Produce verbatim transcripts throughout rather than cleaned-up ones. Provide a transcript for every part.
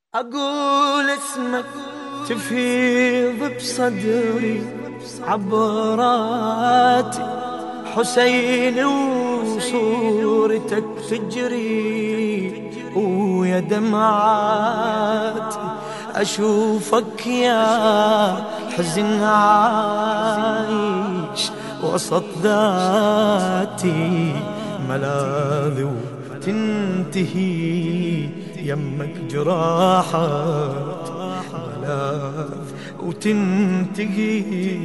أقول اسمك تفيض بصدري عبراتي، حسين وصورتك تجري ويا دمعاتي، أشوفك يا حزن عايش وسط ذاتي، ملاذ وتنتهي يمك جراحات، ملاذ وتنتهي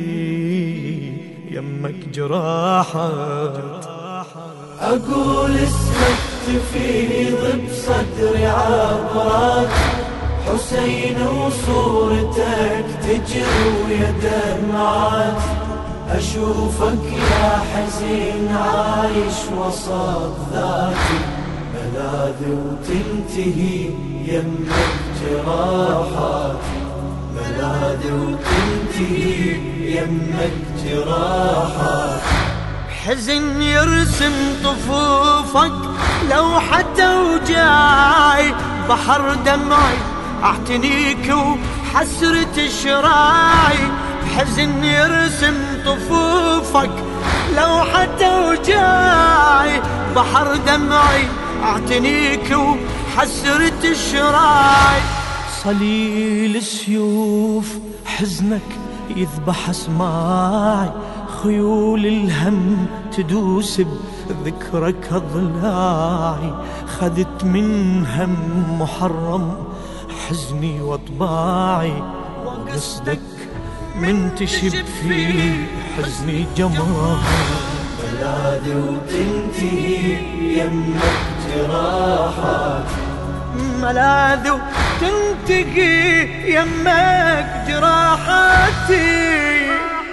يمك جراحات. أقول اسمك تفيض بصدري عبرات، حسين وصورتك تجري ويا دمعات، أشوفك يا حزين عايش وسط ذاتي، ملاذ وتنتهي يمك جراحات، ملاذ وتنتهي يمك جراحات. حزن يرسم طفوفك لوحة وجاي، بحر دمعي اعتنيك وحسرة شراي، حزن يرسم طفوفك لوحة وجاي، بحر دمعي اعتنيك وحسرة شراي، صليل سيوف حزنك يذبح اسماعي، خيول الهم تدوس بذكرك اضلاعي، خذت من هم محرم حزني واطباعي، وقصدك من تشب في حزني جمال، ملاذ وتنتهي يمك جراحات، ملاذ وتنتهي يمك جراحاتي.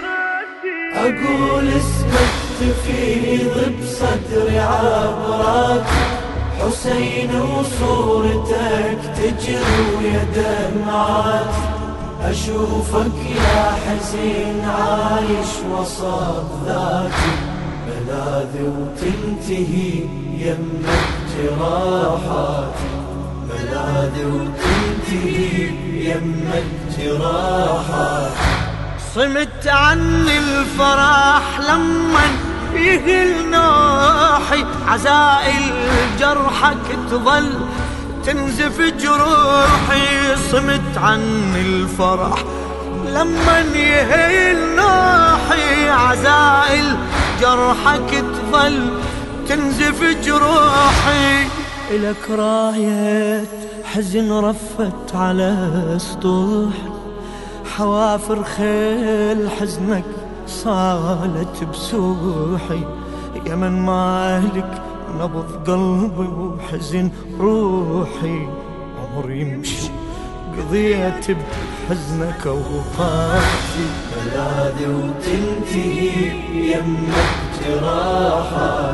أقول اسمك تفيض بصدري عبرات، حسين وصورتك تجري ويا دمعات، أشوفك يا حزين عايش وسط ذاتي، ملاذ وتنتهي يمك جراحات، ملاذ وتنتهي يمك جراحات. صمت عن الفرح لمن يهل نوحي، عزائل جرحك تظل تنزف جروحي، صمت عن الفرح لمن يهل نوحي، عزائل جرحك تظل تنزف جروحي، إلك راية حزن رفت على سطوحي، حوافر خيل حزنك صالت بسوحي، يا من مالك نبض قلبي وحزن روحي، عمر يمشي قضيت بحزنك وفاتي، ملاذ وتنتهي يمك جراحات،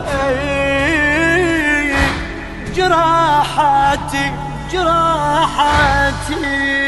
جراحاتي جراحاتي.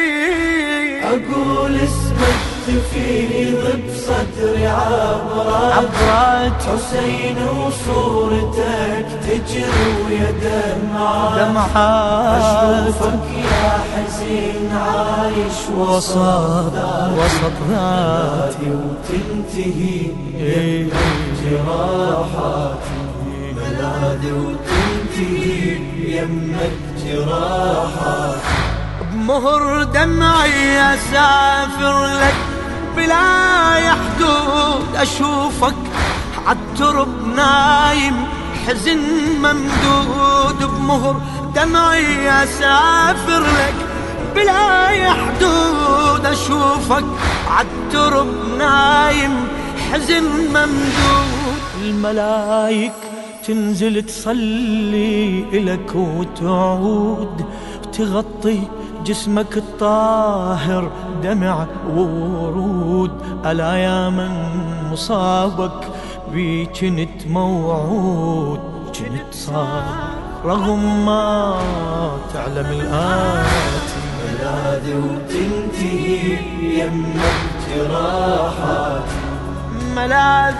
أقول اسمك تفيض بصدري عبرات، عبرات حسين وصورتك تجري ويا دمعات، دمعات، أشوفك يا حزين عايش وسط وسط ذاتي، وتنتهي يمك جراحات، ملاذ وتنتهي يمك جراحات. بمهر دمعي أسافر لك بلا حدود، أشوفك عالترب نايم حزن ممدود، بمهر دمعي أسافر لك بلا حدود، أشوفك عالترب نايم حزن ممدود، الملايك تنزل تصلي إلك وتعود، تغطي جسمك الطاهر دمع وورود، ألا يا من مصابك بي كنت موعود، كنت صار رغم ما تعلم الآتي، ملاذ وتنتهي يمك جراحات، ملاذ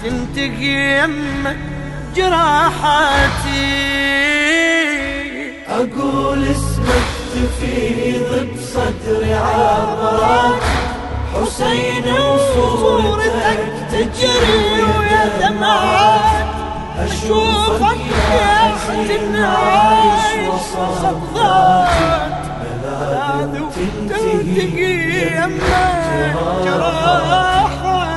وتنتهي يمك جراحاتي. أقول اسمك تفيض بصدري عبرات حسين وصورتك تجري ويا دمعات أشوفك يا حزين عايش وسط ذات بلاد وتنتهي يما جراحات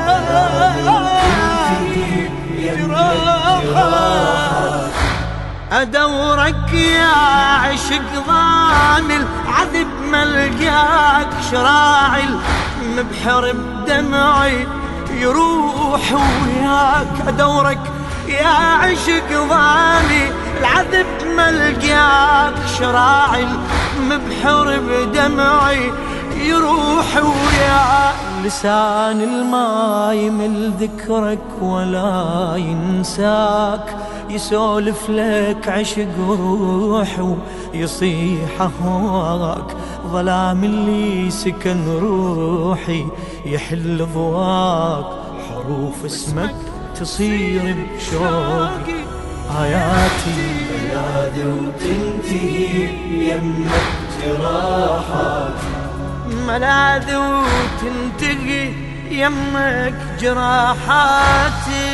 جراحات أدورك يا عشق ضامل عذب ملقاك شراعي المبحر بدمعي يروح وياك أدورك يا عشق ضامي العذب ملقاك شراعي المبحر بدمعي يروح وياك لسان الماء يمل ذكرك ولا ينساك يسولف لك عشق روح ويصيح هواك ظلام اللي سكن روحي يحل ضواك حروف اسمك تصير بشوقي آياتي بلادي وتنتهي يمك جراحاتي ملاذي وتنتهي يمك جراحاتي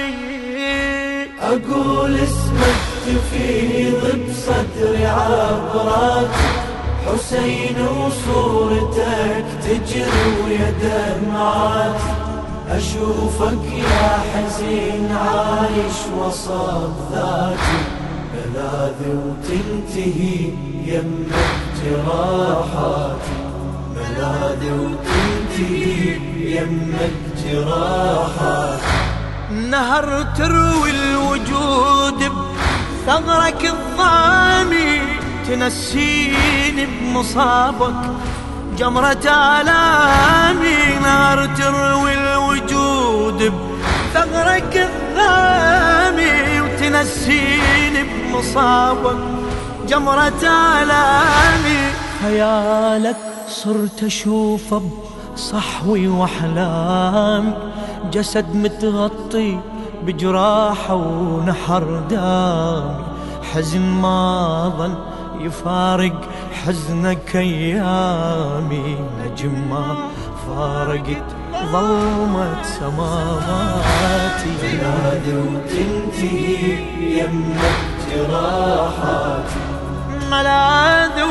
أقول اسمك تفيض بصدري عبرات حسين وصورتك تجري ويا دمعات أشوفك يا حزين عايش وسط ذاتي بلادي وتنتهي يمك جراحاتي بلادي وتنتهي يمك جراحاتي نهر تروي الوجود بثغرك الضامي تنسيني بمصابك جمرة آلامي نهر تروي الوجود بثغرك الضامي وتنسيني بمصابك جمرة آلامي خيالك صرت أشوفه بصحوي وأحلامي جسد متغطي بجراحه ونحر دامي حزن ما ظل يفارق حزنك أيامي نجم ما فارقت ظلمة سماواتي بلادي وتنتهي يمك جراحاتي ملاذي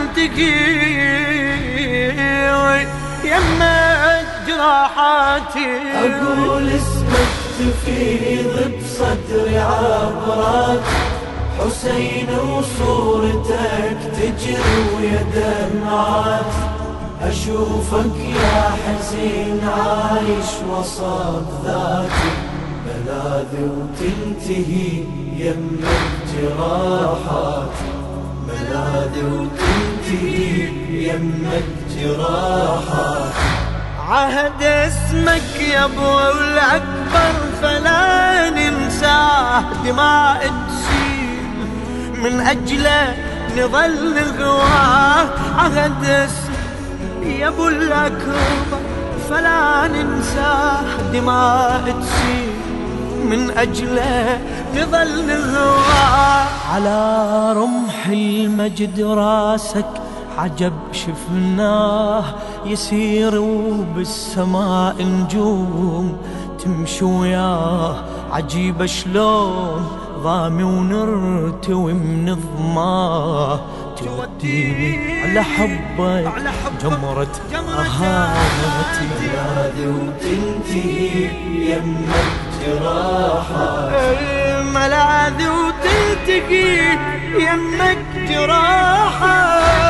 وتلتقي يمك جراحاتي أقول اسمك تفيض بصدري عبرات حسين وصورتك تجري ويا دمعات أشوفك يا حزين عايش وسط ذاتي بلادي وتنتهي يمك جراحاتي بلادي وتنتهي يمك جراحاتي عهد اسمك يا ابو الاكبر فلا ننساه دماء تسيل من اجله نظل غواه عهد اسمك يا ابو الاكبر فلا ننساه دماء تسيل من اجله نظل غواه على رمح المجد راسك عجب شفناه يسير وبالسماء نجوم تمشي وياه عجيب شلون ضامي ونرتوي من ضماه توديني على حبك جمرة أهانتي بلادي وتنتهي يمك جراحاتي ملاذي وتلتقي يمك جراحاتي